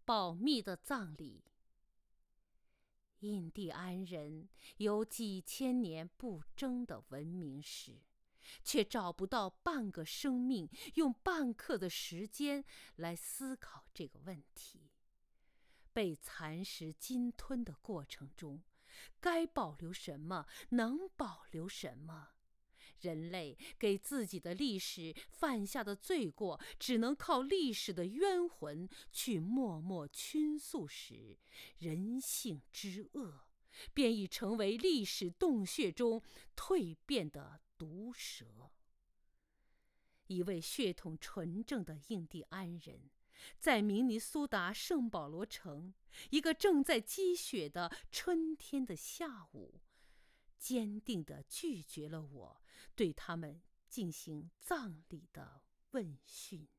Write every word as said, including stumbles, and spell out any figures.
保密的葬礼。印第安人有几千年不争的文明史，却找不到半个生命用半刻的时间来思考这个问题。被蚕食鲸吞的过程中，该保留什么，能保留什么？人类给自己的历史犯下的罪过，只能靠历史的冤魂去默默倾诉时，人性之恶便已成为历史洞穴中蜕变的毒蛇。一位血统纯正的印第安人，在明尼苏达圣保罗城一个正在积雪的春天的下午，坚定地拒绝了我对他们进行葬礼的问讯。